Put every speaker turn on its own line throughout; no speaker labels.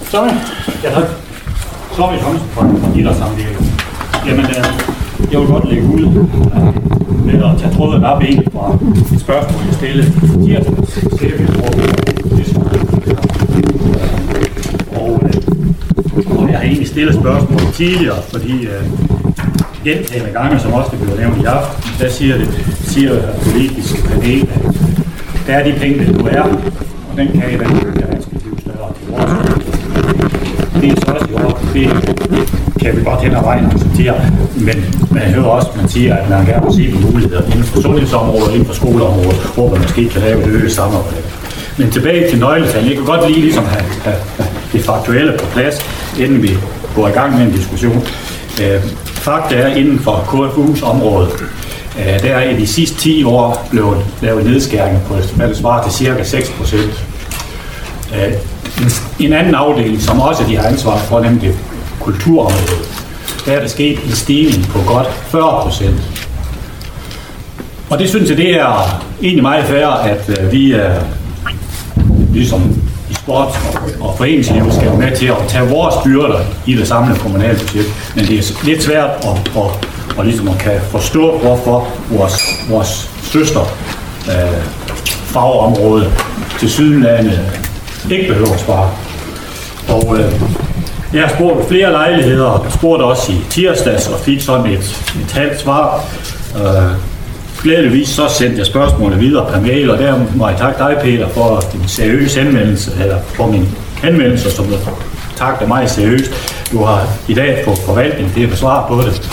Tommy? Ja, tak. Tommy Thomsen fra Idrætssamvirket. Jamen, jeg vil godt lægge ud med at tage tråden op egentlig fra et spørgsmål, jeg stillede og jeg har egentlig stillet spørgsmål tidligere, fordi gentagende gange, som også det bliver nævnt i aften, der siger politisk panel, at der er de penge, der nu er, og den kan i den skal blive større til vores. Det er så også i år, det kan vi godt hen ad vejen acceptere, men man hører også, at man siger, at man gerne vil se på muligheder inden for sundhedsområdet, inden for skoleområdet, hvor man måske kan lave et øget samarbejde. Men tilbage til nøgletal. Jeg kan godt lige ligesom have det faktuelle på plads, inden vi går i gang med en diskussion. Fakta er, inden for KFU's område, der er i de sidste 10 år blevet lavet nedskæringer på, hvad det svarer til cirka 6%. En anden afdeling, som også de har ansvar for, nemlig kulturområdet, der er der sket en stigning på godt 40%. Og det synes jeg, det er egentlig meget fair, at vi ligesom i sport og foreningslivet skal være med til at tage vores byrder i det samlede kommunale budget. Men det er lidt svært at ligesom at kan forstå, hvorfor vores søster fagområde til sydenlandet ikke behøver at spare. Og jeg har spurgt på flere lejligheder, og spurgte også i tirsdags og fik sådan et halvt svar. Glædeligvis så sendte jeg spørgsmålet videre per mail, og der må jeg takke dig, Peter, for din seriøse henvendelse, eller for min henvendelse, som du takker mig seriøst. Du har i dag på forvaltning det at svare på det,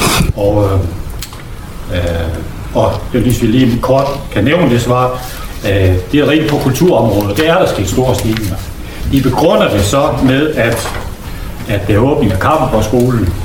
og hvis vi lige kort kan nævne det svar, det er rent på kulturområdet, det er der sket store stigninger. I begrunder det så med, at det er åbning af Kampenborgskolen,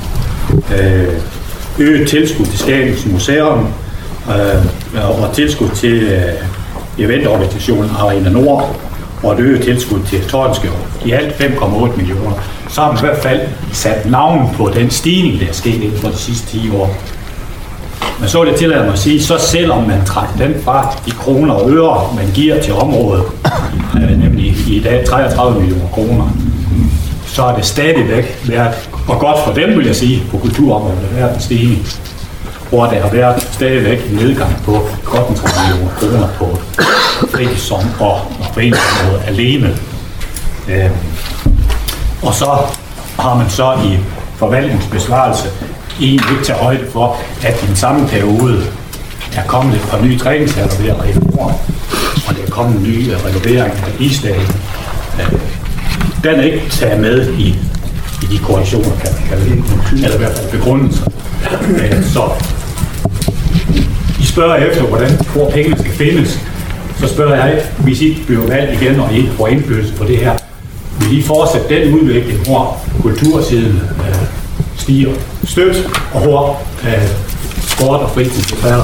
øget tilskud til Statens Museum, og tilskud til eventorganisationen Arena Nord, og et øget tilskud til Tordenskjold. I alt 5,8 millioner. Så har man i hvert fald sat navn på den stigning, der er sket inden for de sidste 10 år. Men så vil jeg tillade mig at sige, så selvom man trækker den fra de kroner og øre, man giver til området, nemlig i dag 33 millioner kroner, så er det stadigvæk været, og godt for dem vil jeg sige, på kulturområdet, der har været en stigning, hvor der har været stadigvæk en nedgang på godt 30 millioner kroner på fritidssom og foreningsområdet alene. Og så har man så i forvaltningsbesvarelse egentlig ikke taget højde for, at i den samme periode er kommet et par nye træningshaller ved at renovere, og der er kommet en ny renovering af isdagen. Den er ikke taget med i de korrektioner, kan man kalde det, eller i hvert fald begrundelser. Så I spørger efter, hvor pengene skal findes, så spørger jeg, hvis I bliver valgt igen, og I får indflydelse på det her, vil I fortsætte den udvikling, hvor kultursiden stiger støt, og hvor sport og fritid falder.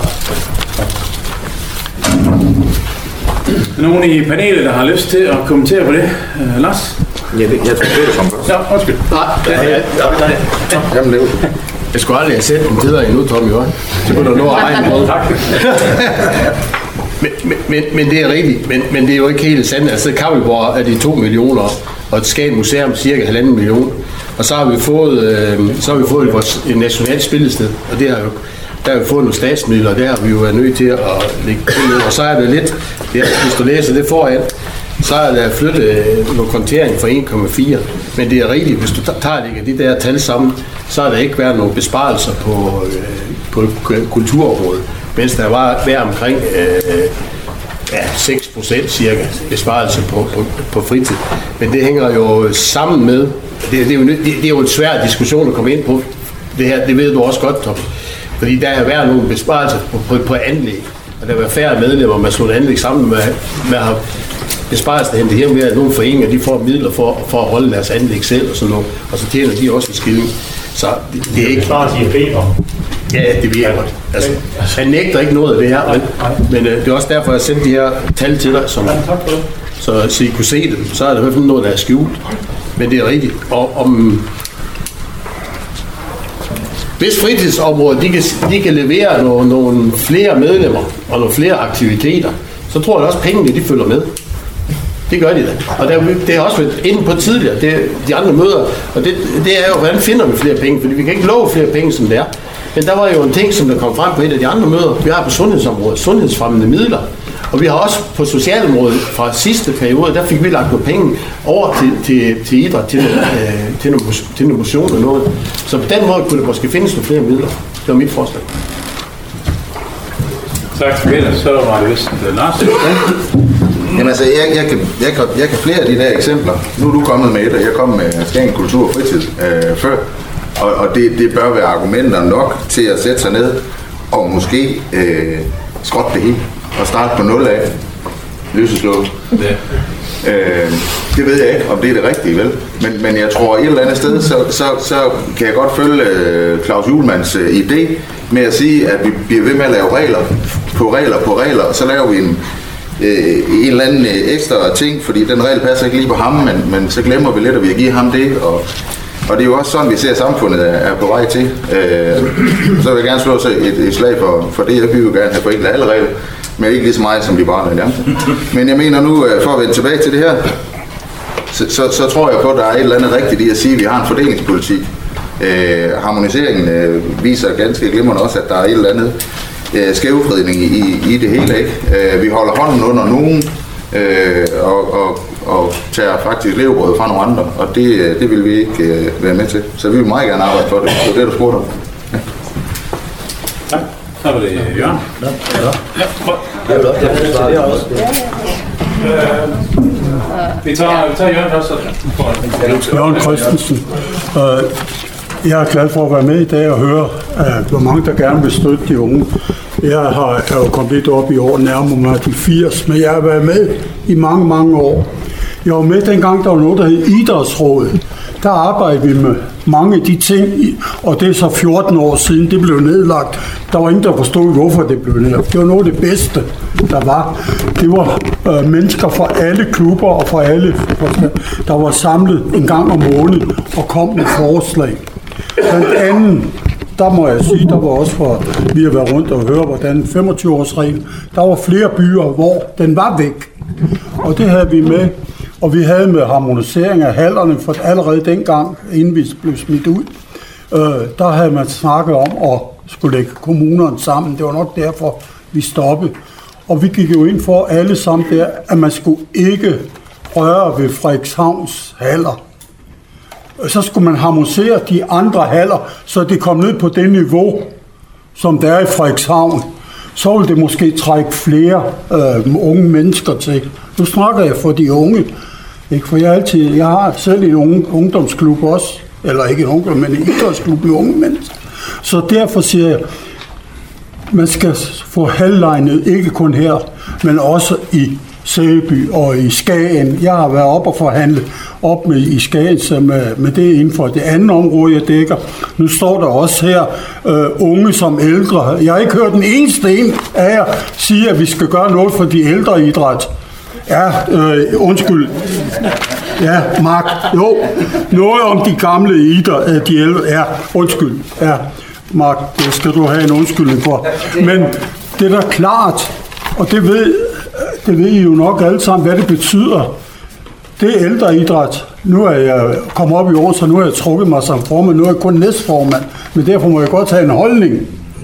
Nogen i panelet, der har lyst til at kommentere på det? Lars?
Ja, jeg tror, det er som først.
Ja, undskyld.
Nej. Jamen, det er jeg skulle aldrig have set den videre endnu, Tommy. Så kunne du nå at regne med. Men det er rigtigt. Men det er jo ikke helt sandt. Altså, Kampenborg er de 2 millioner, og et Skagen Museum cirka 1,5 million. Og så har vi fået vores nationalt spillested, og det har jo, der har vi fået nogle statsmidler, og der har vi jo været nødt til at lægge til. Og så er det lidt, hvis du læser det foran, så er der flyttet noget kontering for 1,4. Men det er rigtigt, hvis du tager de der tal sammen, så har der ikke været nogen besparelser på kulturområdet, mens der var hver omkring 6% cirka besparelse på fritid. Men det hænger jo sammen med, det er jo en svær diskussion at komme ind på. Det her, det ved du også godt, Tom. Fordi der har været nogle besparelser på anlæg, og der var færre medlemmer, man slog et anlæg sammen med at have besparelser, der henter hjem ved, at nogle foreninger de får midler for at holde deres anlæg selv og sådan noget, og så tjener de også en skilling. Så det er ikke... Ja, det virker godt. Altså, han nægter ikke noget af det her, men det er også derfor, jeg sendte de her tal til dig, så I kunne se det. Så er der i hvert fald noget, der er skjult. Men det er rigtigt. Og hvis fritidsområdet de kan levere nogle flere medlemmer og nogle flere aktiviteter, så tror jeg også, at pengene de følger med. Det gør de da. Og det er også været inde på tidligere, de andre møder, og det er jo, hvordan finder vi flere penge, fordi vi kan ikke love flere penge, som det er. Men der var jo en ting, som der kom frem på et af de andre møder, vi har på sundhedsområdet, sundhedsfremmende midler, og vi har også på socialområdet fra sidste periode, der fik vi lagt nogle penge over til idræt, til motion og noget. Så på den måde kunne der måske findes nogle flere midler. Det var mit forslag.
Tak til Peter. Så var det vist Lars.
Jamen altså, jeg kan flere af de der eksempler. Nu er du kommet med et, og jeg kom med Skagen Kultur og Fritid før. Og det bør være argumenter nok til at sætte sig ned og måske skrotte det hele og starte på 0 af. Lyseslået. Det ved jeg ikke, om det er det rigtige, vel? Men jeg tror, et eller andet sted, så kan jeg godt følge Claus Juhlmanns idé med at sige, at vi bliver ved med at lave regler, og så laver vi en eller anden ekstra ting, fordi den regel passer ikke lige på ham, men så glemmer vi lidt, at vi har givet ham det, og det er jo også sådan, vi ser, at samfundet er på vej til. Så vil jeg gerne slå et slag for det, jeg vil jo gerne have forenklet alle regler, men ikke lige så meget som Liberale Alliance. Men jeg mener nu, for at vende tilbage til det her, så tror jeg på, at der er et eller andet rigtigt i at sige, at vi har en fordelingspolitik. Harmoniseringen viser ganske glimrende også, at der er et eller andet skævvridning i det hele, ikke? Vi holder hånden under nogen, og tager faktisk levebrød fra nogle andre, og det vil vi ikke være med til. Så vi vil meget gerne arbejde for det. Det er det, du spurgte om. Ja.
Tak. Så var det Jørgen. Vi tager Jørgen først.
Jørgen Christensen. Jeg er glad for at være med i dag og høre, hvor mange der gerne vil støtte de unge. Jeg er jo kommet lidt op i år, nærmere mig de 80, men jeg har været med i mange, mange år. Jeg var med dengang, der var noget, der hed Idrætsrådet. Der arbejdede vi med mange af de ting, og det er så 14 år siden, det blev nedlagt. Der var ingen, der forstod, hvorfor det blev nedlagt. Det var noget af det bedste, der var. Det var mennesker fra alle klubber og fra alle, der var samlet en gang om måneden og kom med forslag. Blandt andet, der må jeg sige, der var også for, vi har været rundt og høre, hvordan 25-årsreglen, der var flere byer, hvor den var væk. Og det havde vi med. Og vi havde med harmonisering af hallerne, for allerede dengang, inden vi blev smidt ud, der havde man snakket om at skulle lægge kommunerne sammen. Det var nok derfor, vi stoppede. Og vi gik jo ind for alle sammen der, at man skulle ikke røre ved Frederikshavns haller. Så skulle man harmonisere de andre haller, så det kom ned på det niveau, som der er i Frederikshavn. Så ville det måske trække flere unge mennesker til. Nu snakker jeg for de unge. Ikke? For jeg har selv en ungdomsklub også, eller ikke en ungdom, men en idrætsklub med unge mennesker. Så derfor siger jeg, man skal få halvlegnet, ikke kun her, men også i Sæby og i Skagen. Jeg har været op og forhandlet op med i Skagen med det inden for det andet område, jeg dækker. Nu står der også her, unge som ældre. Jeg har ikke hørt den eneste en af jer sige, at vi skal gøre noget for de ældre idræt. Ja, undskyld. Ja, Mark. Jo, noget om de gamle idræt, de ældre. Ja, undskyld. Ja, Mark, det skal du have en undskyldning for. Men det er da klart, og det ved I jo nok alle sammen, hvad det betyder. Det er ældreidræt. Nu er jeg kommet op i år, så nu har jeg trukket mig som formand. Nu er jeg kun næstformand, men derfor må jeg godt have en holdning.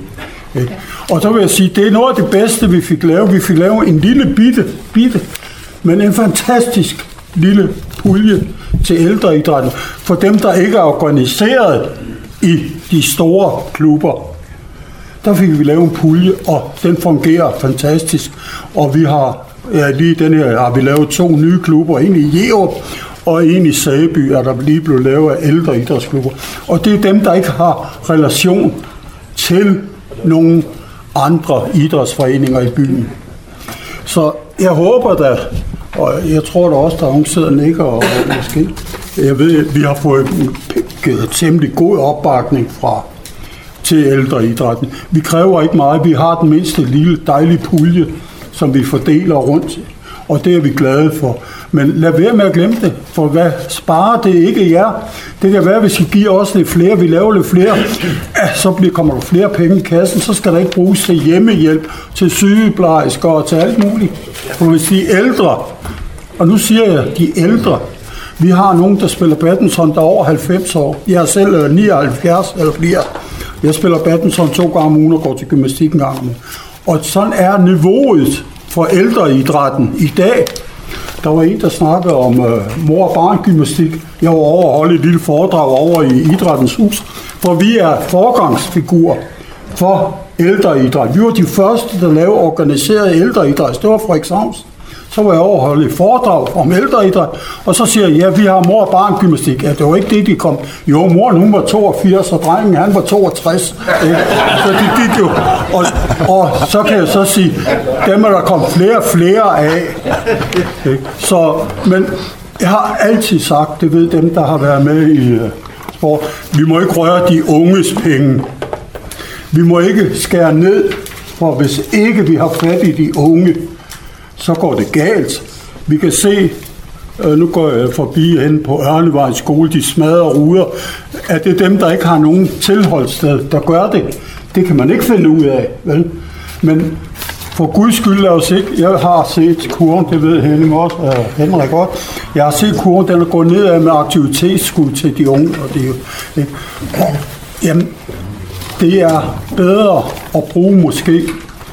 Og så vil jeg sige, det er noget af det bedste, vi fik lavet. Vi fik lavet en lille bitte, men en fantastisk lille pulje til ældreidrætten for dem, der ikke er organiseret i de store klubber. Der fik vi lavet en pulje, og den fungerer fantastisk. Og vi har, lige den her, har vi lavet 2 nye klubber, en i Jerup og en i Sæby, er der lige blevet lavet af ældre idrætsklubber. Og det er dem, der ikke har relation til nogle andre idrætsforeninger i byen. Så jeg håber da, og jeg tror da også, der er nogen sidder nikker, og måske, jeg ved, vi har fået temmelig god opbakning til ældreidrætten. Vi kræver ikke meget, vi har den mindste lille dejlige pulje, som vi fordeler rundt, og det er vi glade for. Men lad være med at glemme det, for hvad sparer det ikke jer? Det kan være, hvis I giver os lidt flere, vi laver lidt flere, så kommer der flere penge i kassen, så skal der ikke bruges til hjemmehjælp, til sygeplejersker og til alt muligt. For hvis de ældre Og nu siger jeg, de ældre. Vi har nogen, der spiller badminton, der er over 90 år. Jeg er selv 79 eller flere. Jeg spiller badminton 2 gange om ugen og går til gymnastik en gang om ugen. Og sådan er niveauet for ældreidrætten i dag. Der var en, der snakkede om mor- og barngymnastik. Jeg var over at holde et lille foredrag over i Idrættens Hus, for vi er forgangsfigurer for ældreidræt. Vi var de første, der lavede organiseret ældreidræt. Det var Frederikshavns. Så var jeg over at holde et foredrag om ældreidræt, og så siger jeg, ja, vi har mor- og barngymnastik. Ja, det var ikke det, de kom. Jo, moren hun var 82, og drengen han var 62. Så de gik jo. Og så kan jeg så sige, dem er der kommet flere af. Så, men jeg har altid sagt, det ved dem, der har været med i sport, vi må ikke røre de unges penge. Vi må ikke skære ned, for hvis ikke vi har fat i de unge, så går det galt. Vi kan se, nu går jeg forbi hen på Ørnevej skole, de smadrer ruder, at det er dem, der ikke har nogen tilholdssted, der gør det. Det kan man ikke finde ud af, vel? Men for guds skyld, lad os ikke. Jeg har set kurven, det ved Henrik godt. Jeg har set kurven, den er gået nedad med aktivitetsskud til de unge. Og det, ikke? Jamen, det er bedre at bruge måske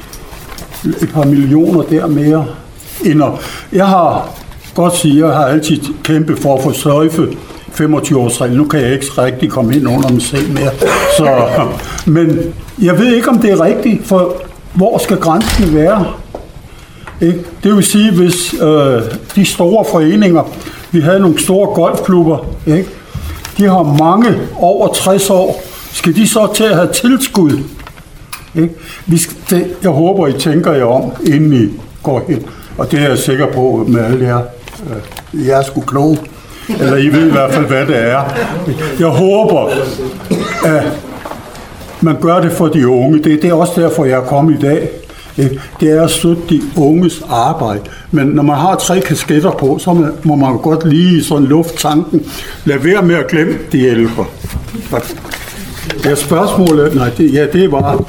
et par millioner der mere. Jeg har godt sige, jeg har altid kæmpet for at få sløjfe 25-årsreglen. Nu kan jeg ikke rigtig komme ind under mig selv mere. Men jeg ved ikke, om det er rigtigt, for hvor skal grænsen være? Ikke? Det vil sige, hvis de store foreninger, vi havde nogle store golfklubber, ikke? De har mange over 60 år, skal de så til at have tilskud? Ikke? Jeg håber, I tænker jer om, inden I går hen. Og det er jeg sikker på med alle jer. I er sgu kloge. Eller I ved i hvert fald, hvad det er. Jeg håber, at man gør det for de unge. Det er også derfor, jeg er kommet i dag. Det er at støtte de unges arbejde. Men når man har 3 kasketter på, så må man godt lige sådan lufttanken. Lad være med at glemme de ældre. Det er spørgsmålet. Nej, det var...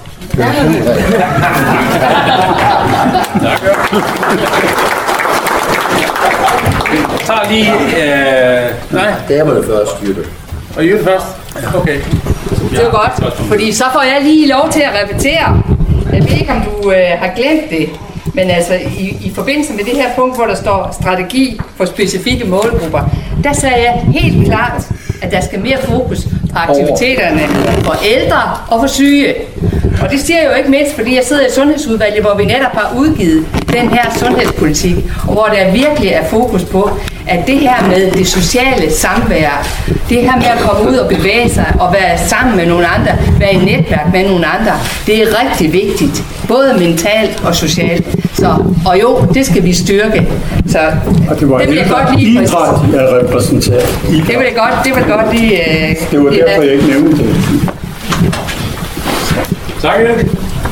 Jeg tager lige... nej.
Damerne først, Jytte.
Og Jytte først? Okay.
Det er godt, fordi så får jeg lige lov til at repetere. Jeg ved ikke, om du har glemt det, men altså i forbindelse med det her punkt, hvor der står strategi for specifikke målgrupper, der sagde jeg helt klart, at der skal mere fokus på aktiviteterne for ældre og for syge. Og det siger jeg jo ikke mindst, fordi jeg sidder i Sundhedsudvalget, hvor vi netop har udgivet den her sundhedspolitik, og hvor der virkelig er fokus på, at det her med det sociale samvær, det her med at komme ud og bevæge sig og være sammen med nogle andre, være i netværk med nogle andre, det er rigtig vigtigt, både mentalt og socialt. Og jo, det skal vi styrke. Så
det vil jeg godt lige idræt er repræsenteret.
Det vil jeg godt lige...
det var derfor, jeg ikke nævnte det.
Tak, Erik.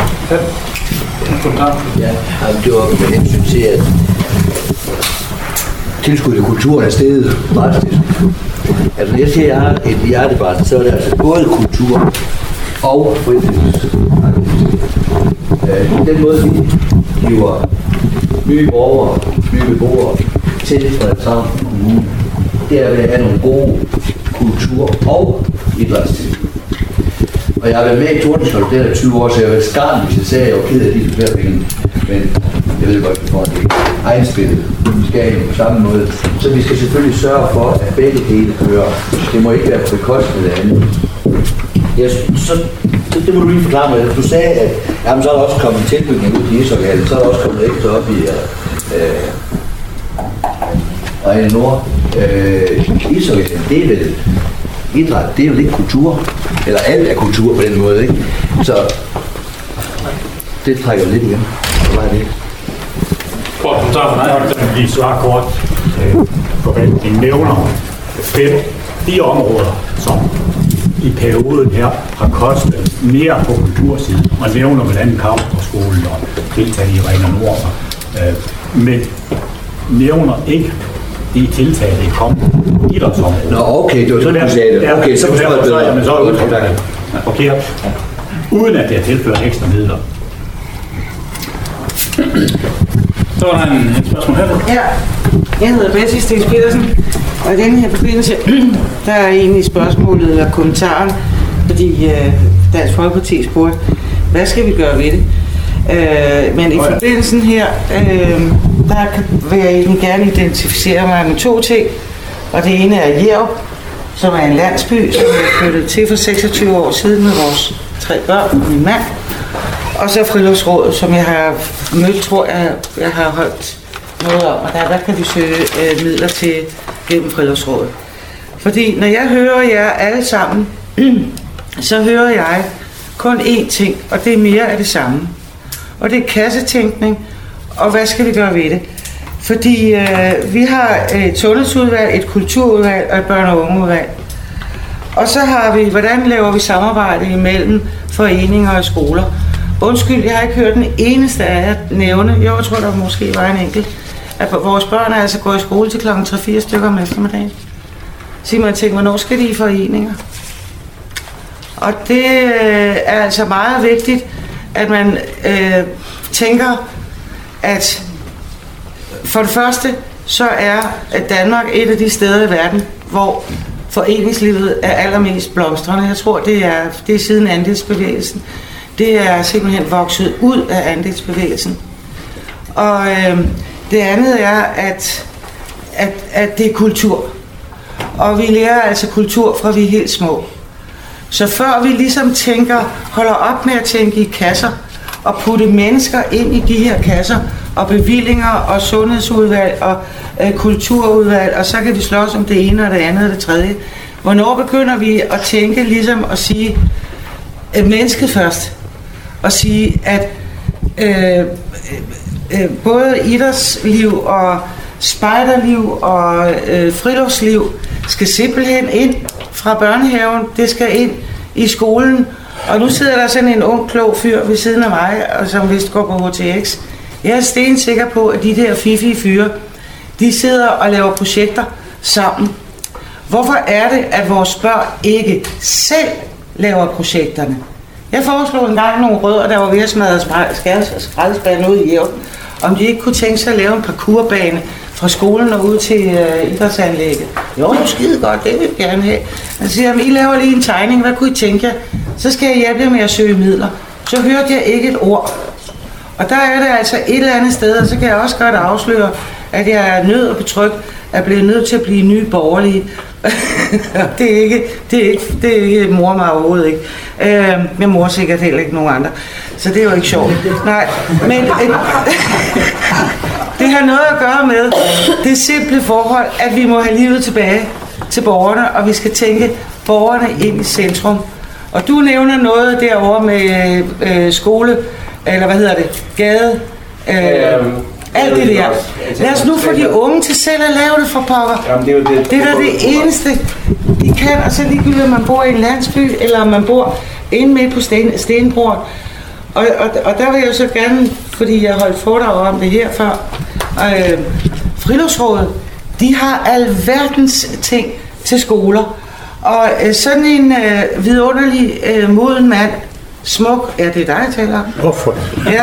Ja, det var med hensyn til, at tilskuddet i kulturen er steget drastisk. Altså, når jeg siger, at jeg har et hjertebarn, så er det altså både kultur og fritidsaktiviteter. Den måde, vi giver nye borgere, nye beboere til Frederikshavn Kommune, det er ved at have nogle gode kultur- og idrætstilbud. Og jeg har været med i Tordenskjold, det er 20 år, så jeg var skarn, hvis jeg sagde, at jeg var ked af de flere penge. Men jeg ved godt, at vi får det egenspillet. Vi skal have på samme måde. Så vi skal selvfølgelig sørge for, at begge dele kører. Det må ikke være på bekostning af det andet. Det må du lige forklare mig. Du sagde, at jamen, så er der også kommet en tilbygning ud i Isokhallen, så er der også kommet ekstra op i Arena Nord. Isokhallen, det er vel idræt, det er jo ikke kultur. Eller alt er kultur på den måde, ikke? Så det trækker lidt igen. Hvad er det?
Kort kommentar for dig.
Jeg vil lige svare kort. Forvaltningen nævner 4 områder, som i perioden her har kostet mere på kultursiden. Man nævner blandt andet Kammerskolen og tiltag i Arena Nord. Men nævner ikke de tiltag, der kommer på idrætsområdet.
Nå, okay, det var sådan, du sagde det. Okay, så forstår jeg bedre.
Så er det forkert. Uden at det er tilført ekstra midler.
Så var der en spørgsmål her.
Ja. Jeg hedder Betty Sten Petersen, og i denne her forbindelse, der er egentlig spørgsmålet eller kommentaren, fordi Dansk Folkeparti spurgte, hvad skal vi gøre ved det? Men i forbindelsen her, der vil jeg egentlig gerne identificere mig med 2 ting, og det ene er Hjerv, som er en landsby, som jeg flyttede til for 26 år siden med vores 3 børn og min mand, og så Friluftsrådet, som jeg har mødt, tror jeg har holdt noget om, og der kan vi søge midler til gennem Friluftsrådet. Fordi når jeg hører jer alle sammen, så hører jeg kun én ting, og det er mere af det samme. Og det er kassetænkning, og hvad skal vi gøre ved det? Fordi vi har et sundhedsudvalg, et kulturudvalg og et børne- og ungeudvalg. Og så har vi, hvordan laver vi samarbejde imellem foreninger og skoler? Undskyld, jeg har ikke hørt den eneste af jer nævne, jeg tror der måske var en enkelt, at vores børn er altså gået i skole til klokken 3-4 stykker om eftermiddagen. Så man tænker, hvornår skal de i foreninger? Og det er altså meget vigtigt, at man tænker, at for det første, så er Danmark et af de steder i verden, hvor foreningslivet er allermest blomstrende. Jeg tror, det er siden andelsbevægelsen. Det er simpelthen vokset ud af andelsbevægelsen. Og det andet er, at det er kultur. Og vi lærer altså kultur fra vi er helt små. Så før vi ligesom holder op med at tænke i kasser, og putte mennesker ind i de her kasser, og bevillinger, og sundhedsudvalg, og kulturudvalg, og så kan vi slås om det ene, og det andet, og det tredje. Hvornår begynder vi at tænke ligesom at sige, mennesket først, og sige, at både idrætsliv og spejderliv og friluftsliv skal simpelthen ind fra børnehaven, det skal ind i skolen. Og nu sidder der sådan en ung, klog fyr ved siden af mig, og som vist går på HTX. Jeg er stensikker på, at de der fifige fyre, de sidder og laver projekter sammen. Hvorfor er det, at vores børn ikke selv laver projekterne? Jeg foreslog engang nogle rødder, der var ved at smadre skraldespanden ud i Hjerv, om de ikke kunne tænke sig at lave en parkourbane fra skolen og ud til idrætsanlægget. Jo, det er skide godt, det vil vi gerne have. Han siger, I laver lige en tegning, hvad kunne I tænke jer? Så skal jeg hjælpe jer med at søge midler. Så hørte jeg ikke et ord. Og der er det altså et eller andet sted, og så kan jeg også godt afsløre, at jeg er nødt og betrygt, er blevet nødt til at blive nye borgerlige. det er ikke mor mig overhovedet ikke. Min mor sikkert heller ikke nogen andre. Så det er jo ikke sjovt. Nej, men det har noget at gøre med det simple forhold, at vi må have livet tilbage til borgerne, og vi skal tænke borgerne ind i centrum. Og du nævner noget derovre med skole, eller hvad hedder det, gade, alt det der. Lad os nu få de unge til selv at lave det for pokker. Det er da det eneste, de kan, og så ligegyldigt, om man bor i en landsby, eller om man bor inde midt på Stenbroen. Og der vil jeg så gerne, fordi jeg holdt foredrag om det her før, Friluftsrådet, de har alverdens ting til skoler. Og sådan en vidunderlig moden mand, smuk, ja, det er dig, jeg taler om.
Hvorfor?
Ja.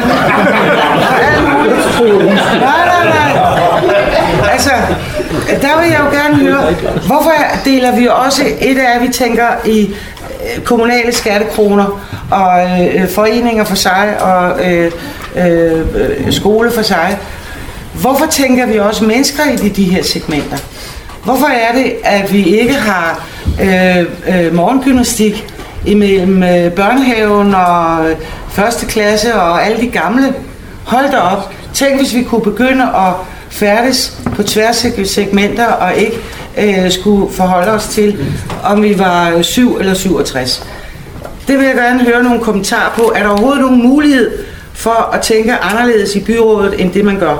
Nej. Altså, der vil jeg jo gerne høre, hvorfor deler vi også et af, vi tænker i kommunale skattekroner, og foreninger for sig, og skole for sig. Hvorfor tænker vi også mennesker i de her segmenter? Hvorfor er det, at vi ikke har morgengymnastik imellem børnehaven og første klasse og alle de gamle? Hold da op. Tænk, hvis vi kunne begynde at færdes på tværs af segmenter og ikke skulle forholde os til, om vi var 7 eller 67. Det vil jeg gerne høre nogle kommentarer på. Er der overhovedet nogen mulighed for at tænke anderledes i byrådet, end det man gør?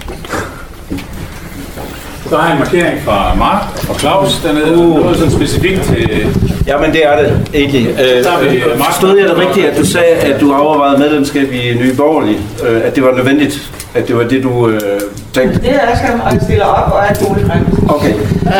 Så har jeg en markering fra Mark og Claus dernede. Noget sådan specifikt til...
Jamen det er det egentlig. Forstod jeg det rigtigt, at du sagde, at du overvejede medlemskab i Nye Borgerlige? At det var nødvendigt? At det var det, du tænkte?
Det er jeg, og jeg stiller op og er et boligt.
Okay.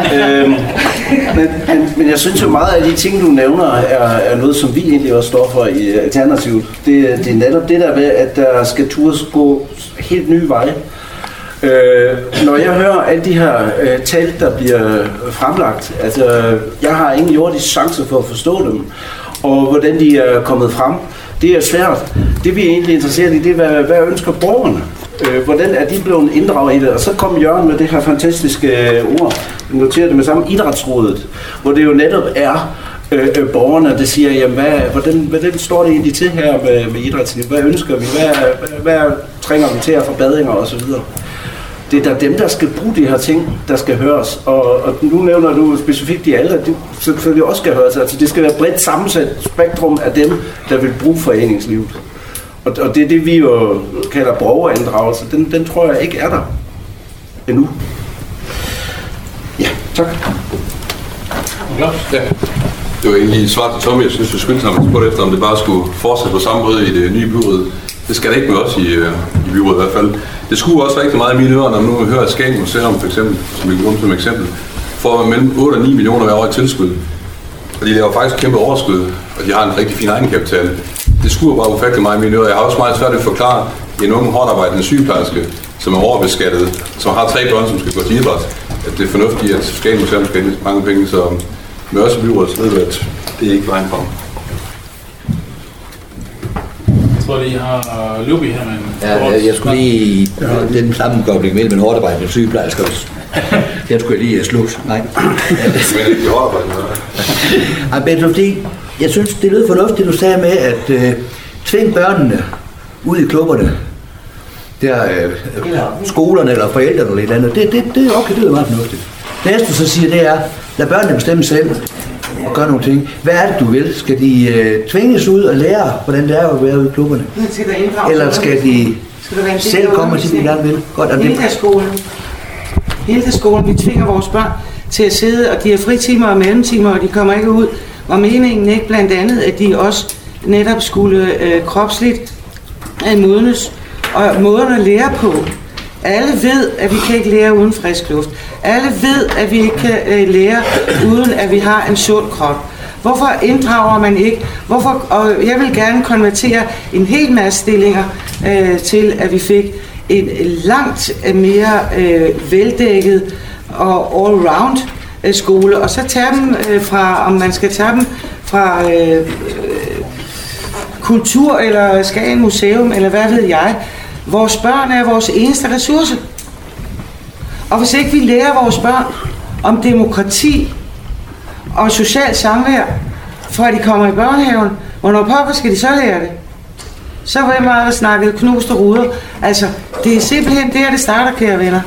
Men jeg synes jo meget af de ting, du nævner, er noget, som vi egentlig også står for i Alternativet. Det er netop det der med, at der skal tures gå helt nye veje. Når jeg hører alle de her tal, der bliver fremlagt, altså jeg har ingen jordisk chance for at forstå dem, og hvordan de er kommet frem. Det er svært. Det vi er egentlig interesseret i, det er, hvad ønsker borgerne? Hvordan er de blevet inddraget i det? Og så kom Jørgen med det her fantastiske ord, jeg noterer det med sammen, Idrætsrådet, hvor det jo netop er borgerne, der siger, jamen, hvordan står det egentlig til her med idrætsliv? Hvad ønsker vi? Hvad trænger vi til af forbedringer osv.? Det er da dem, der skal bruge de her ting, der skal høres. Og nu nævner du specifikt de ældre, de selvfølgelig også skal høres. Altså, det skal være bredt sammensat spektrum af dem, der vil bruge foreningslivet. Og det er det, vi jo kalder borgerinddragelse. Den tror jeg ikke er der endnu. Ja, tak.
Ja. Det var egentlig svar til Tommy. Jeg synes, vi skyndte sammen på det efter, om det bare skulle fortsætte på samme måde i det nye byråd. Det skal det ikke med os i byrådet i hvert fald. Det skulle også rigtig meget i mine ører, når nu hører et Skagen Museum for eksempel, som vi kan bruge som eksempel, for mellem 8 og 9 millioner hver år i tilskud. Og de laver faktisk kæmpe overskud, og de har en rigtig fin egenkapital. Det skulle bare ufattelig meget i mine ører. Jeg har også meget svært at forklare en ung hårdarbejdende sygeplejerske, som er overbeskattet, som har 3 børn, som skal gå til idræt, at det er fornuftigt, at Skagen Museum skal have mange penge, så med os i byrådet, så ved vi, at det er ikke vejen frem.
Jeg tror, I har Luby her, men...
Ja, jeg skulle lige... Den sammenkobling mellem en hårdarbejdende sygeplejersker. Den skulle jeg lige slukke. Nej.
Men ikke hårdarbejdende.
Fordi jeg synes, det lød fornuftigt, det du sagde med, at tvinge børnene ud i klubberne. Der skolerne eller forældrene eller et eller andet. Det er okay, det er meget fornuftigt. Det næste, så siger, det er, lad børnene bestemme selv og gøre nogle ting. Hvad er det, du vil? Skal de tvinges ud og lære, hvordan det er at være ude i klubberne? Eller skal de selv komme og sige, hvad de gerne vil? Godt,
Hele skolen, vi tvinger vores børn til at sidde, og de har fritimer og mellemtimer, og de kommer ikke ud. Og meningen ikke blandt andet, at de også netop skulle kropsligt modnes, og måden at lære på. Alle ved, at vi kan ikke lære uden frisk luft. Alle ved, at vi ikke kan lære uden, at vi har en sund krop. Hvorfor inddrager man ikke? Og jeg vil gerne konvertere en hel masse stillinger til, at vi fik en langt mere veldækket og all-round skole. Og så tage dem fra, om man skal tage dem fra kultur eller Skagen Museum, eller hvad ved jeg. Vores børn er vores eneste ressource. Og hvis ikke vi lærer vores børn om demokrati og social samvær, fra de kommer i børnehaven, hvornår pokker skal de så lære det? Så var jeg meget snakket knuste ruder. Altså, det er simpelthen der, det starter, kære venner.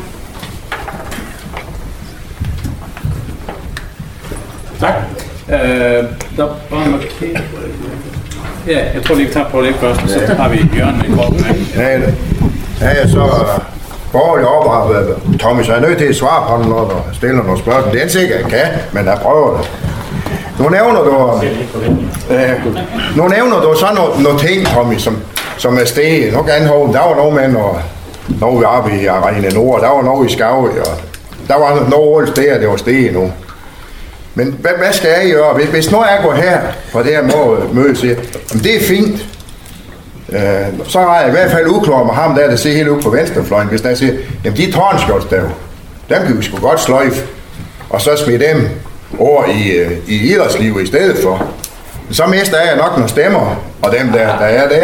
Tak. Der var en markering. Ja, jeg tror lige, vi tager på det først, så har vi Jørgen i kroppen.
Ja, så borgerlig overvejet, Tommy, så er jeg nødt til at svare på den, når du stiller nogle spørgsmål. Det er ikke sikkert, jeg kan, men jeg prøver det. Nu nævner du så nogle ting, Tommy, som er steget. Nu kan jeg der var noget med, når vi er oppe i Arena Nord, der var noget i Skavø, og der var noget steder, det var steget nu. Men hvad skal jeg gøre? Hvis nu jeg går her på det her møde, siger, det er fint, så er jeg i hvert fald uklart med ham der ser helt ud på venstrefløjen, hvis der siger, jamen de tårnskjoldsstave, dem kan vi sgu godt sløjfe, og så smide dem over i idrætslivet i stedet for. Så mister jeg nok nogle stemmer, og dem der er der.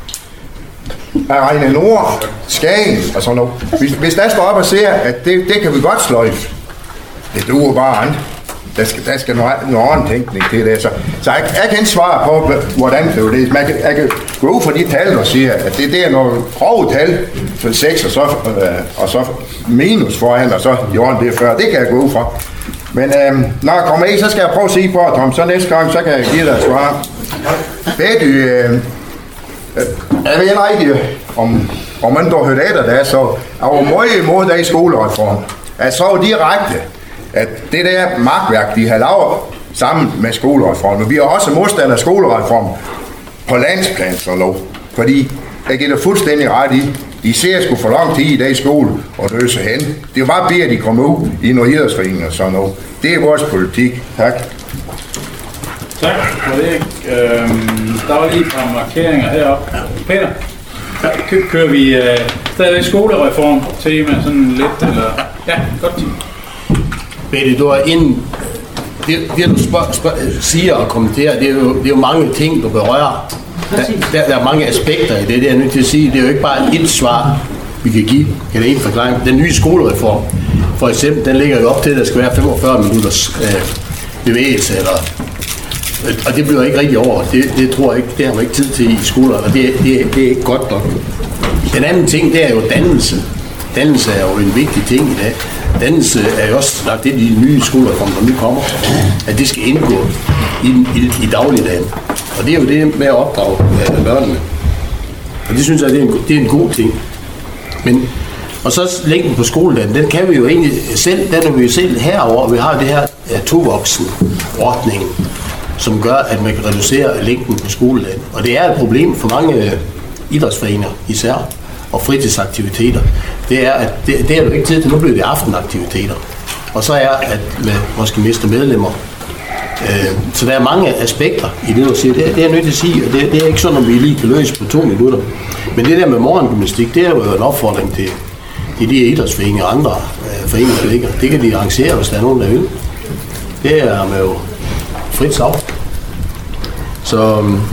Arena Nord, Skagen og sådan noget. Hvis der står op og siger, at det kan vi godt sløjfe, det duer bare andet. Der skal noget anden tænkning til det. Så jeg kan ikke svare på, hvordan det er det. Jeg kan gå ud fra de tal, der siger, at det er noget grove tal for 6, og så minus foran, og så gjorde det før. Det kan jeg gå ud fra. Men når jeg kommer i, så skal jeg prøve at sige på, Tom, så næste gang, så kan jeg give dig et svar. Betty, jeg ved ikke rigtig, om man dog hørte efter det, så jeg var meget imod det i skolereformen. Jeg så direkte, at det der magtværk, de har lavet sammen med skolereformen. Vi har også modstander af skolereformen på landsplan, så lov. Fordi jeg giver dig fuldstændig ret i, de ser sgu for lang tid i dag i skole og løse hen. Det er bare bedre, at de kommer ud i nogle idrætsforeninger og sådan noget. Det er vores politik. Tak.
Tak for det. Der var lige et par markeringer heroppe. Peter? Kører vi stadigvæk skolereform-tema sådan lidt, eller? Ja, godt.
Betty, du er inden. Det du siger og kommenterer, det er jo mange ting, du berører. Der er mange aspekter i det er jeg nødt til at sige. Det er jo ikke bare et svar, vi kan give, eller en forklaring. Den nye skolereform, for eksempel, den ligger jo op til, at der skal være 45 minutters bevægelse, og det bliver ikke rigtig over. Det tror jeg ikke, det har man ikke tid til i skolerne, og det er ikke godt nok. Den anden ting, det er jo dannelse. Dannelse er jo en vigtig ting i dag. Dannelse er jo også lagt ind i de nye skolereformer, der nu kommer, at det skal indgå i dagligdagen. Og det er jo det med at opdrage børnene. Og det synes jeg, det er en god ting. Men, og så længden på skoledagen, den kan vi jo egentlig selv, den er vi jo selv herover. Vi har det her tovoksen-ordningen, som gør, at man kan reducere længden på skoledagen. Og det er et problem for mange idrætsforeninger især, og fritidsaktiviteter. Det er, at det er jo ikke tid til, nu bliver det aftenaktiviteter. Og så er, at man måske mister medlemmer. Så der er mange aspekter i det, du siger. Det er jeg nødt til at sige, og det er ikke sådan, at vi lige kan løse på 2 minutter. Men det der med morgengymnastik, det er jo en opfordring til de idrætsforeninger og andre foreninger. Det kan de arrangere, hvis der er nogen, der vil. Det er man jo frit slag. Så,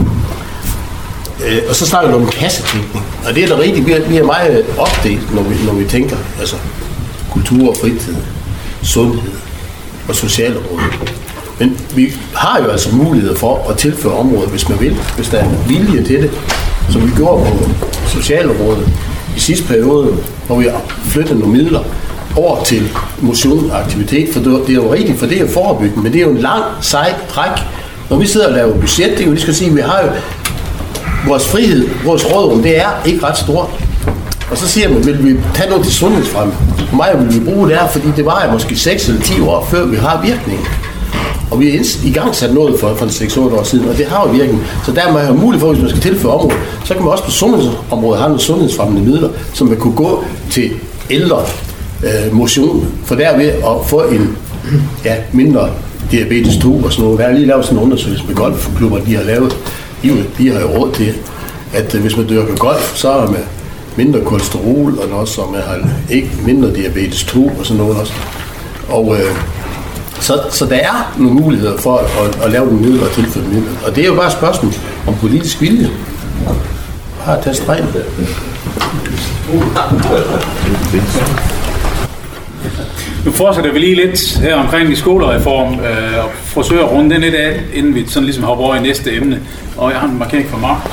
og så snakker du om kassetænkning. Og det er da rigtigt, vi er meget opdelt, når vi tænker altså kultur og fritid, sundhed og socialområdet. Men vi har jo altså mulighed for at tilføre området, hvis man vil, hvis der er vilje til det, som vi gjorde på socialområdet i sidste periode, hvor vi har flyttet nogle midler over til motion og aktivitet, for det er jo rigtigt, for det er jo forebyggende, men det er jo en lang, sej træk. Når vi sidder og laver budget, det er jo lige skal sige, at vi har jo vores frihed, vores rådrum, det er ikke ret stort. Og så siger man, vil vi tage noget til sundhedsfremme? For mig vil vi bruge det her, fordi det var måske 6 eller 10 år før vi har virkningen. Og vi er i gang sat noget for 6-8 år siden, og det har jo virkning. Så der er man jo muligt for, hvis man skal tilføre området, så kan man også på sundhedsområdet have nogle sundhedsfremmende midler, som man kunne gå til ældre motion, for derved at få en mindre diabetes 2 og sådan noget. Jeg har lige lavet sådan en undersøgelse med golfklubber, de har lavet. De har jo råd til, at hvis man dyrker golf, så er man mindre kolesterol, og også, og man har ikke mindre diabetes 2 og sådan noget også. Og så der er nogle muligheder for at lave nogle midler og tilføre midler. Og det er jo bare et spørgsmål om politisk vilje. Har taget stregen.
Nu fortsætter vi lige lidt her omkring i skolereform og forsøger at runde den lidt af, inden vi sådan ligesom hopper over i næste emne. Og jeg har en markering for Mark.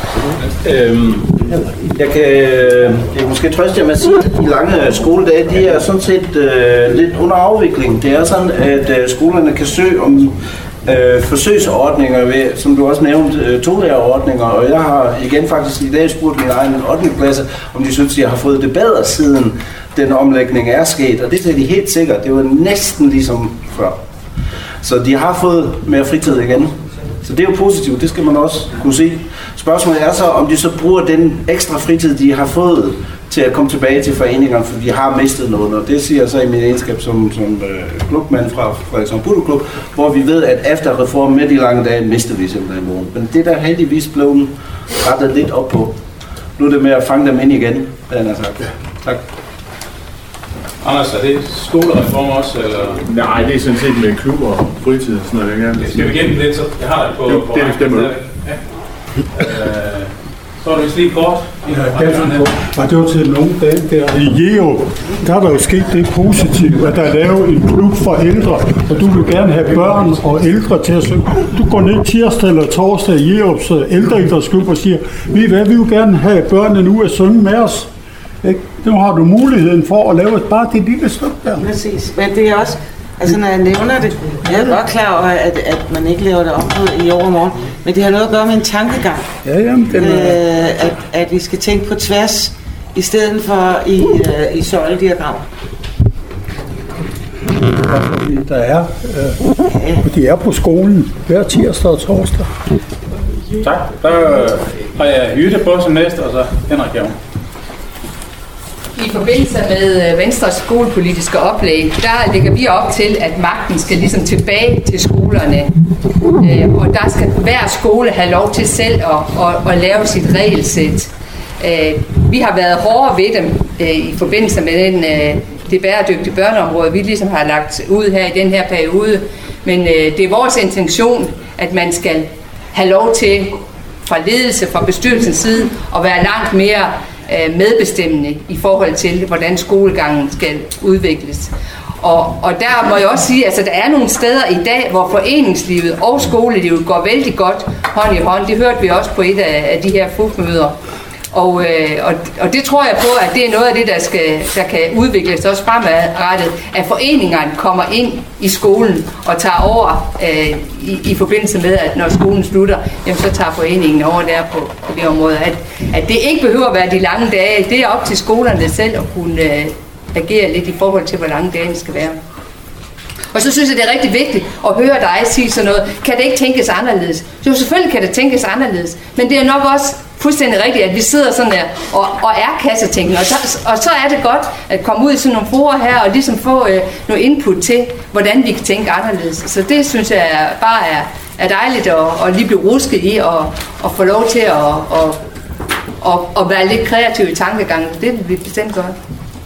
Jeg kan måske trøste jer med at sige, at de lange skoledage, de er sådan set lidt under afvikling. Det er sådan, at skolerne kan søge om forsøgsordninger ved, som du også nævnte, tolærerordninger, og jeg har igen faktisk i dag spurgt min egen 8. klasse, om de synes, at jeg har fået det bedre siden den omlægning er sket, og det er de helt sikkert. Det var næsten ligesom før. Så de har fået mere fritid igen. Så det er jo positivt, det skal man også kunne se. Spørgsmålet er så, om de så bruger den ekstra fritid, de har fået, til at komme tilbage til foreningerne, for de har mistet noget. Og det siger jeg så i min egenskab som klubmand fra Frederikshavn Budoklub, hvor vi ved, at efter reformen med de lange dage, mister vi simpelthen morgen. Men det der heldigvis blev rettet lidt op på. Nu er det med at fange dem ind igen, hvad han har sagt. Tak.
Anders, er det skolereform også, eller?
Nej, det er sådan set med klubber og fritid og sådan noget.
Skal vi gennem det, så jeg har det på...
Det bestemmer du.
Ja. Så er det vist lige kort.
Og det var til nogle dage der i Jerup, der er der jo sket det positive, at der er lavet en klub for ældre, og du vil gerne have børn og ældre til at synge. Du går ned tirsdag eller torsdag i Jerups ældreidrætsklub og siger, vi vil gerne have børnene nu at synge med os. Ikke? Nu har du muligheden for at lave bare det lille stykke der.
Præcis, men det er også, altså når jeg nævner det, jeg er godt klar over, at man ikke laver det om i overmorgen, men det har noget at gøre med en tankegang.
Ja, jamen,
at vi skal tænke på tværs, i stedet for i søjlediagram.
Der er, og de er på skolen hver tirsdag og torsdag.
Tak. Der har jeg Jytte på som næste, og så Henrik Javn.
I forbindelse med Venstres skolepolitiske oplæg, der lægger vi op til, at magten skal ligesom tilbage til skolerne. Og der skal hver skole have lov til selv at lave sit regelsæt. Vi har været hårdere ved dem i forbindelse med det bæredygtige børneområde, vi ligesom har lagt ud her i den her periode. Men det er vores intention, at man skal have lov til fra ledelse, fra bestyrelsens side, at være langt mere medbestemmende i forhold til, hvordan skolegangen skal udvikles. Og der må jeg også sige, altså der er nogle steder i dag, hvor foreningslivet og skolelivet går vældig godt hånd i hånd. Det hørte vi også på et af de her FUF-møder. Og det tror jeg på, at det er noget af det, der kan udvikles også fremadrettet, at foreningerne kommer ind i skolen og tager over i forbindelse med, at når skolen slutter, jamen så tager foreningen over der på det område. At det ikke behøver at være de lange dage, det er op til skolerne selv at kunne agere lidt i forhold til, hvor lange dagene skal være. Og så synes jeg, det er rigtig vigtigt at høre dig sige sådan noget. Kan det ikke tænkes anderledes? Jo, selvfølgelig kan det tænkes anderledes, men det er nok også fuldstændig rigtigt, at vi sidder sådan der og er kassetænkende. Og så er det godt at komme ud i sådan nogle forer her og ligesom få noget input til, hvordan vi kan tænke anderledes. Så det synes jeg bare er dejligt at lige blive rusket i og få lov til at være lidt kreativ i tankegangen. Det vil vi bestemt gøre.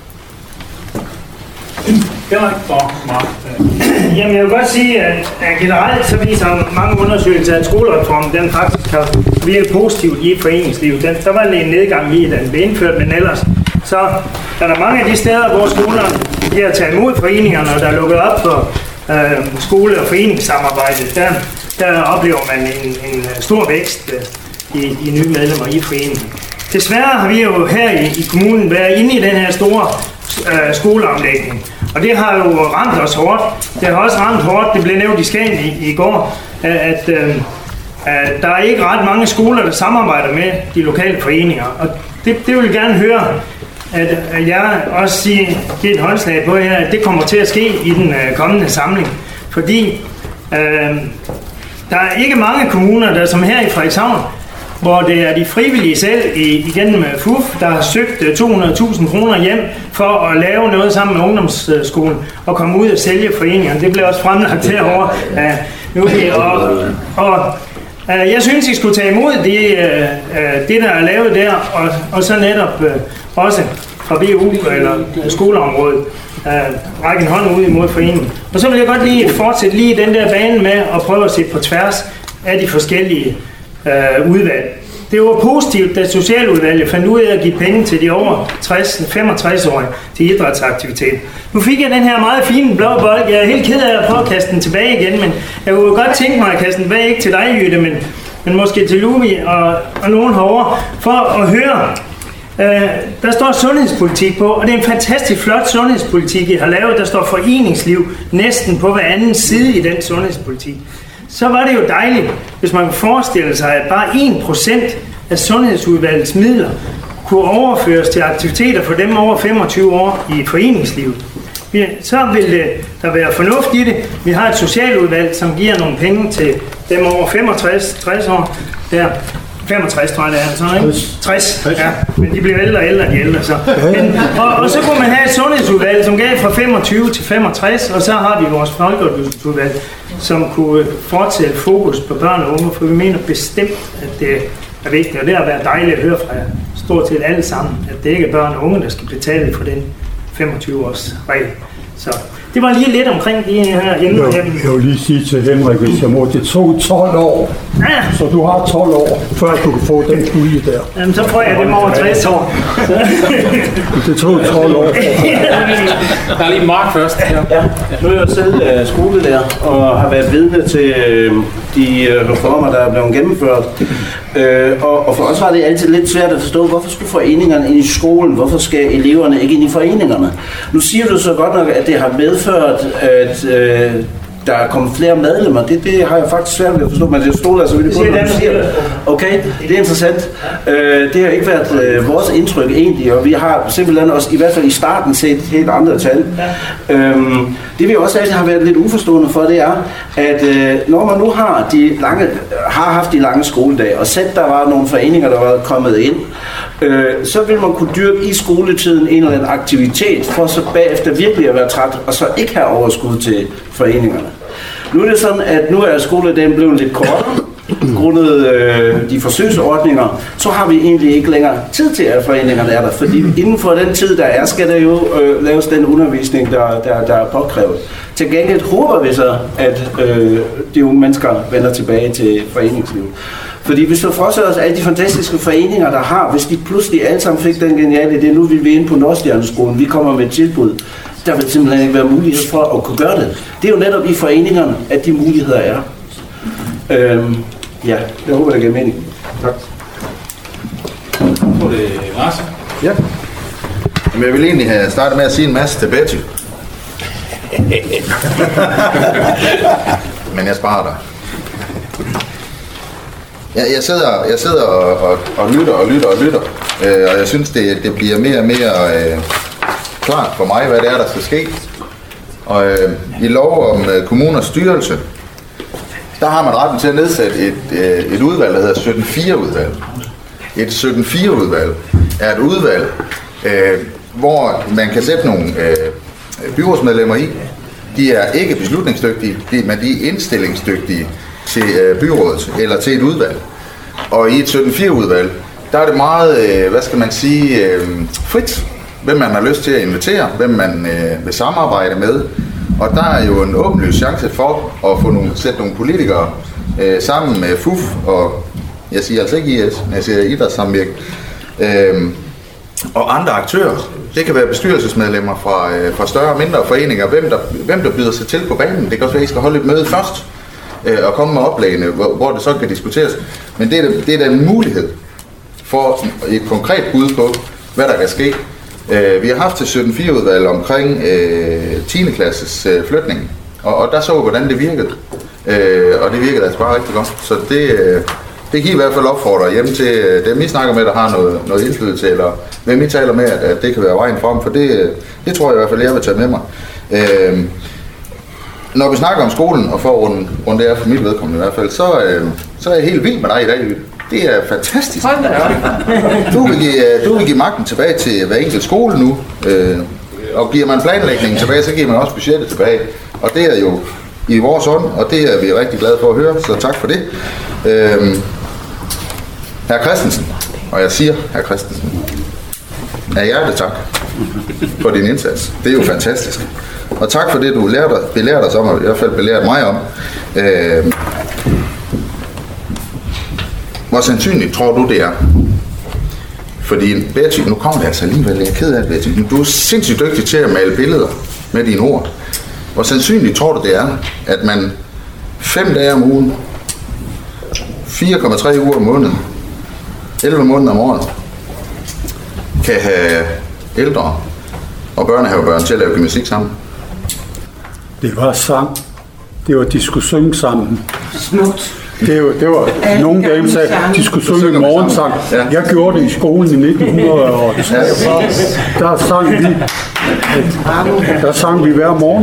Jamen jeg vil godt sige, at generelt så viser mange undersøgelser, at skolereformen den faktisk har virket positivt i foreningslivet. Der var en nedgang lige, da den blev indført, men ellers så er der mange af de steder, hvor skolerne bliver taget imod foreningerne, og der er lukket op for skole- og foreningssamarbejde. Der oplever man en stor vækst i nye medlemmer i foreningen. Desværre har vi jo her i kommunen været inde i den her store skoleomlægning. Og det har jo ramt os hårdt. Det har også ramt hårdt, det blev nævnt i Skagen i går, at der er ikke ret mange skoler, der samarbejder med de lokale foreninger. Og det vil jeg gerne høre, at jeg også giver et håndslag på her, at det kommer til at ske i den kommende samling. Fordi der er ikke mange kommuner, der som her i Frederikshavn, hvor det er de frivillige selv igennem FUF, der har søgt 200.000 kroner hjem for at lave noget sammen med ungdomsskolen og komme ud og sælge foreningerne. Det blev også fremlagt herovre. Jeg synes, I skulle tage imod det der er lavet der, og så netop også fra BU eller skoleområdet række en hånd ud imod foreningen. Og så vil jeg godt lige fortsætte lige den der bane med at prøve at se på tværs af de forskellige udvalg. Det var positivt, da Socialudvalget fandt ud af at give penge til de over 65-årige til idrætsaktivitet. Nu fik jeg den her meget fine blå bold. Jeg er helt ked af at prøve at kaste den tilbage igen, men jeg kunne godt tænke mig at kaste den tilbage, ikke til dig, Jytte, men måske til Luvi og nogen herovre, for at høre. Der står sundhedspolitik på, og det er en fantastisk flot sundhedspolitik, I har lavet. Der står foreningsliv næsten på hver anden side i den sundhedspolitik. Så var det jo dejligt, hvis man kunne forestille sig, at bare 1% af sundhedsudvalgets midler kunne overføres til aktiviteter for dem over 25 år i foreningslivet. Så vil der være fornuft i det. Vi har et socialudvalg, som giver nogle penge til dem over 65-60 år. Der 65, tror jeg det er, sådan, ikke? 60, ja. Men de bliver ældre og ældre, de ældre så. Og så kunne man have et sundhedsudvalg, som gav fra 25 til 65, og så har vi vores folkeoplysningsudvalg, som kunne fortsætte fokus på børn og unge, for vi mener bestemt, at det er vigtigt, og det har været dejligt at høre fra jer, stort set alle sammen, at det ikke er børn og unge, der skal betale for den 25-års regel. Så det var lige lidt omkring de her emner.
Jeg vil lige sige til Henrik, hvis jeg må, det tog 12 år, så du har 12 år, før du kan få den pulje der.
Jamen, så får jeg dem over 60 år.
Det tog 12 år.
Der er lige Mark først.
Ja. Nu er jeg selv skolelærer og har været vidne til de reformer, der er blevet gennemført. Og for os var det altid lidt svært at forstå, hvorfor skulle foreningerne ind i skolen? Hvorfor skal eleverne ikke ind i foreningerne? Nu siger du så godt nok, at det har medført, at der er kommet flere medlemmer. Det har jeg faktisk svært ved at forstå, men det stoler så vidt på, når du siger det. Okay, det er interessant. Det har ikke været vores indtryk egentlig, og vi har simpelthen også, i hvert fald i starten, set helt andre tal. Det vi også altid har været lidt uforstående for, det er, at når man nu har haft de lange skoledage, og set der var nogle foreninger, der var kommet ind, så vil man kunne dyrke i skoletiden en eller anden aktivitet, for så bagefter virkelig at være træt, og så ikke have overskud til foreningerne. Nu er det sådan, at nu er skoledagen blevet lidt kortere, grundet de forsøgsordninger, så har vi egentlig ikke længere tid til, at foreningerne er der. Fordi inden for den tid, der er, skal der jo laves den undervisning, der er påkrævet. Til gengæld håber vi så, at de unge mennesker vender tilbage til foreningslivet. Fordi hvis du forestiller os alle de fantastiske foreninger, der har, hvis de pludselig alle sammen fik den geniale idé, nu vil vi ind på Nordstjerneskolen, vi kommer med et tilbud, der vil simpelthen ikke være mulighed for at kunne gøre det. Det er jo netop i foreningerne, at de muligheder er. Ja, jeg håber, det giver mening. Tak.
Så er det Lars.
Ja. Jamen, jeg vil egentlig have startet med at sige en masse til Betty. Men jeg sparer dig. Jeg sidder og lytter, og jeg synes, det bliver mere og mere klart for mig, hvad det er, der skal ske. Og i lov om kommuners styrelse, der har man retten til at nedsætte et udvalg, der hedder 17-4-udvalg. Et 17-4-udvalg er et udvalg, hvor man kan sætte nogle byrådsmedlemmer i. De er ikke beslutningsdygtige, men de er indstillingsdygtige til byrådet eller til et udvalg. Og i et 17-4-udvalg, der er det meget, frit, hvem man har lyst til at invitere, hvem man vil samarbejde med. Og der er jo en åbenløs chance for at sætte nogle politikere sammen med FUF og, jeg siger altså ikke IS, men jeg siger idrætssamvirke, og andre aktører. Det kan være bestyrelsesmedlemmer fra større og mindre foreninger, hvem der byder sig til på banen. Det kan også være, at I skal holde et møde først og komme med oplægene, hvor det så kan diskuteres. Men det er da en mulighed for et konkret bud på, hvad der kan ske. Vi har haft til 17-4-udvalg omkring 10. klasses flytning, og der så vi, hvordan det virkede. Og det virkede altså bare rigtig godt. Så det kan I hvert fald opfordre hjem til dem, I snakker med, der har noget indflydelse, eller hvem I taler med, at det kan være vejen frem, for det tror jeg i hvert fald, jeg vil tage med mig. Når vi snakker om skolen, og for rundt det er for mit vedkommende i hvert fald, så er jeg helt vild med dig i dag. Det er fantastisk. Du vil give magten tilbage til hver enkelt skole nu, og giver man planlægningen tilbage, så giver man også budgettet tilbage. Og det er jo i vores ånd, og det er vi rigtig glade for at høre, så tak for det. Hr. Christensen, og jeg siger hr. Christensen, af hjertet tak for din indsats. Det er jo fantastisk. Og tak for det, du belærte os om, og i hvert fald belærte mig om. Hvor sandsynligt tror du, det er? Fordi Betty, nu kommer det altså alligevel, jeg er ked af det, Betty, men du er sindssygt dygtig til at male billeder med dine ord. Hvor sandsynligt tror du, det er, at man 5 dage om ugen, 4,3 uger om måneden, 11 måneder om året, kan have ældre og børnehavebørn til at lave gymnastik sammen?
Det var sang. Det var, de skulle synge sammen.
Smukt.
Det var nogle dage sagde, de skulle synge en morgensang. Jeg gjorde det i skolen i 1943. Der sang vi hver morgen.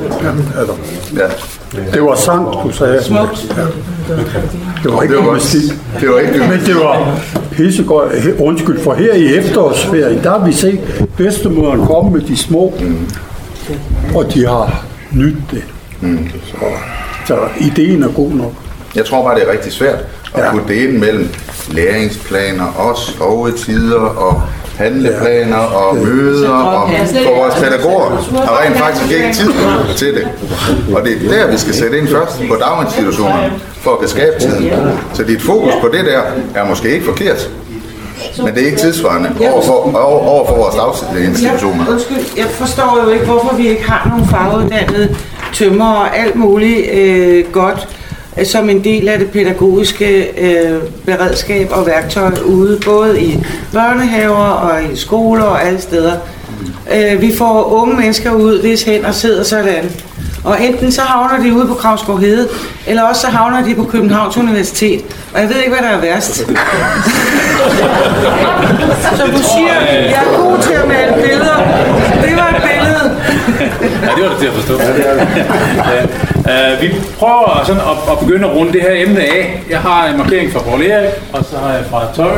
Det var sang, du sagde. Det var ikke gymnastik. Men det var pissegodt. Undskyld, for her i efterårsferien, der har vi set bedstemøderen komme med de små. Og de har nydt det. Så ideen er god nok.
Jeg tror bare, det er rigtig svært at putte det ind mellem læringsplaner og sovetider og handleplaner og møder, og for vores pædagoger har rent faktisk ikke tid til det. Og det er der, vi skal sætte ind først på daginstitutionerne for at kan skabe tiden. Så dit fokus på det der er måske ikke forkert, men det er ikke tidsvarende over for vores daginstitutioner.
Undskyld, jeg forstår jo ikke, hvorfor vi ikke har nogle faguddannede tømmer og alt muligt godt som en del af det pædagogiske beredskab og værktøj ude, både i børnehaver og i skoler og alle steder. Vi får unge mennesker ud, hvis hænder sidder sådan. Og enten så havner de ude på Kravsgaard Hede, eller også så havner de på Københavns Universitet. Og jeg ved ikke, hvad der er værst. Så du siger, jeg er god til at male billeder. Det var et billede.
Ja, det var det til at forstå. Vi prøver sådan at begynde at runde det her emne af. Jeg har en markering fra Poul Erik, og så har jeg fra Tøje.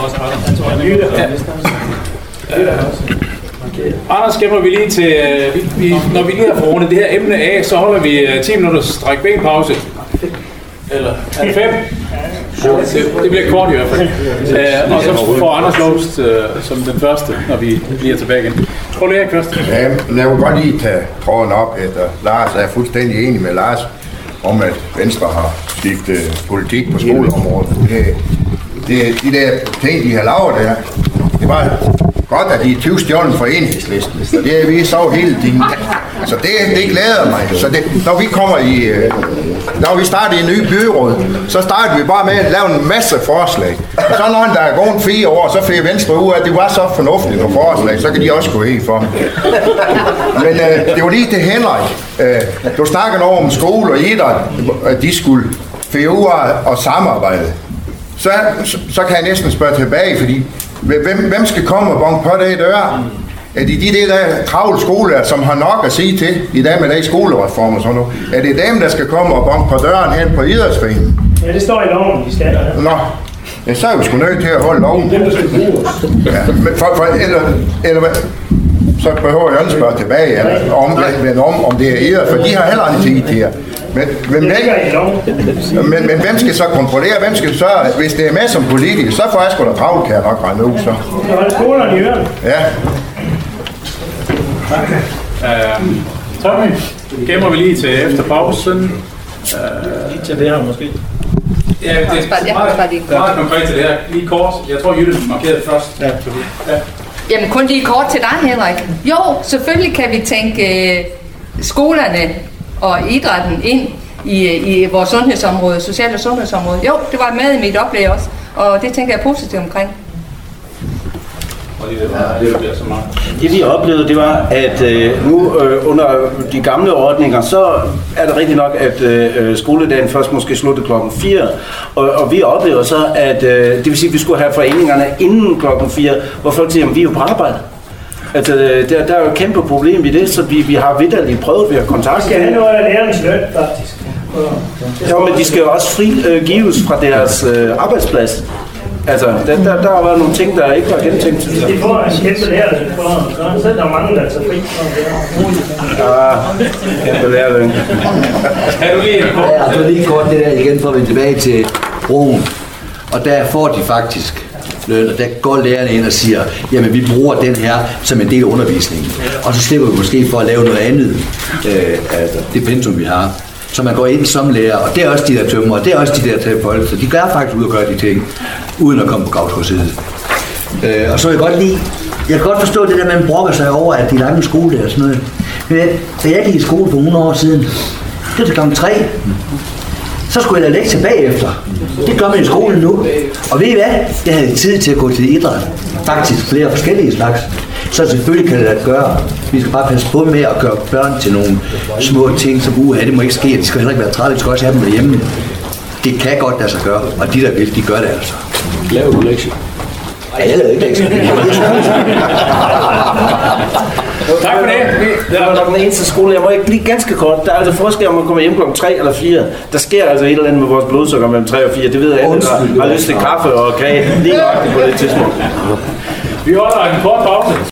Anders, gemmer vi lige til, når vi lige har fået rundet det her emne af, så holder vi 10 minutters stræk benpause. Eller er det 5? Det bliver kort i hvert fald. Og så får Anders Lovst som den første, når vi bliver tilbage igen. Tror du, Erik først?
Ja, jeg vil godt lige tage tråden op efter Lars. Jeg er fuldstændig enig med Lars om, at Venstre har skiftet politik på skoleområdet. De der ting, de har lavet der, det var godt, at de er 20 stjålen for Enhedslisten. Så det er vi så hele tiden. Så det glæder mig. Så når vi kommer når vi starter i en ny byråd, så starter vi bare med at lave en masse forslag. Og så når der er gået 4 år, så fik Venstre ud af, at det var så fornuftigt nogle forslag, så kan de også gå helt for. Men det var lige til Henrik. Du snakkede over om skole og idræt, at de skulle finde ud af og samarbejde. Så kan jeg næsten spørge tilbage, fordi hvem skal komme og banke på det i døren? Er det de der travle skoler, som har nok at sige til i dag med den skolereform og sådan noget? Er det dem, der skal komme og banke på døren hen på idrætsforeningen?
Ja, det står i loven, de skal.
Nå, ja, så er vi sgu nødt til at holde loven.
Dem, der skal bruges.
Ja, eller så behøver jeg ikke spørge tilbage om det er idræt, for de har heller ikke tid til jer. Men hvem skal så kontrollere? Hvem skal så, hvis det er med som politiker, så får jeg sgu da travlt, kan jeg nok regne ud. Så
holde skolerne i ørene.
Ja.
Tommy, gemmer vi lige til efter pausen.
Lige til det her måske.
Ja, det er meget konkret til det her. Lige kort. Jeg tror, Jytte markerede først. Ja.
Jamen kun lige kort til dig, Henrik. Jo, selvfølgelig kan vi tænke skolerne og idrætten ind i vores sundhedsområde, social- og sundhedsområde. Jo, det var med i mit oplæg også, og det tænker jeg positivt omkring.
Det vi oplevede, det var, at nu under de gamle ordninger, så er det rigtigt nok, at skoledagen først måske sluttede klokken 4, og vi oplever så, at det vil sige, at vi skulle have foreningerne inden klokken 4, hvor folk siger, at vi er jo på arbejde. At, der er jo et kæmpe problem i det, så vi har vitterligt prøvet ved at kontakte.
De skal have noget af lærernes løn, faktisk.
Ja, men de skal jo også frigives fra deres arbejdsplads. Altså, der har været nogle ting, der ikke var gentænkt.
De får en kæmpe lærerløn, så er der mange, der tager fri.
Ja, kæmpe lærerløn.
Ja, lige kort det der igen, for at vende tilbage til broen. Og der får de faktisk løn, og der går lærerne ind og siger, jamen vi bruger den her som en del af undervisningen. Og så slipper vi måske for at lave noget andet, altså det pensum vi har. Så man går ind som lærer, og det er også de der tømmer, og det er også de der terapeuter, så de gør faktisk ud og gøre de ting, uden at komme på gravskorsidet. Og så vil jeg kan godt forstå det der, man brokker sig over, at de lange skole og sådan noget. Men da jeg gik i skole for 100 år siden, det var til klokken 3. Så skulle jeg da lektier bagefter. Det gør man i skolen nu. Og ved I hvad? Jeg havde tid til at gå til idræt. Faktisk flere forskellige slags. Så selvfølgelig kan det da gøre. Vi skal bare passe på med at gøre børn til nogle små ting, som det må ikke ske. De skal heller ikke være trætte, de skal også have dem derhjemme. Det kan godt lade sig gøre, og de der vil, de gør det altså.
Laver du lektier?
Nej, jeg lavede ikke lektier.
Tak for det.
Det var nok den eneste skole. Jeg må ikke lige ganske kort. Der er altså forskel om man kommer hjem klokken 3 eller 4. Der sker altså et eller andet med vores blodsukker mellem 3 og 4. Det ved jeg, der har lyst til kaffe og kage lige nok på det tidspunkt.
Vi holder en kort pause.